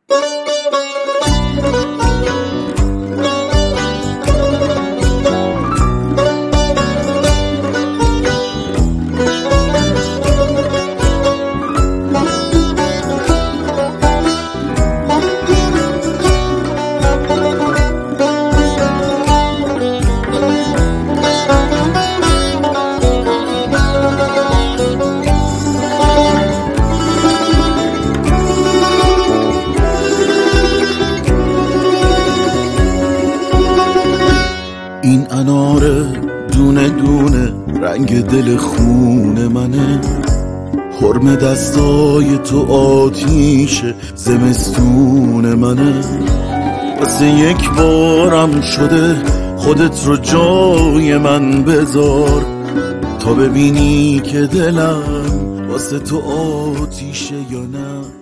این اناره دونه دونه رنگ دل خون منه، حرم دستای تو آتیش زمستون منه. واسه یک بارم شده خودت رو جای من بذار، تا ببینی که دلم واسه تو آتیشه یا نه.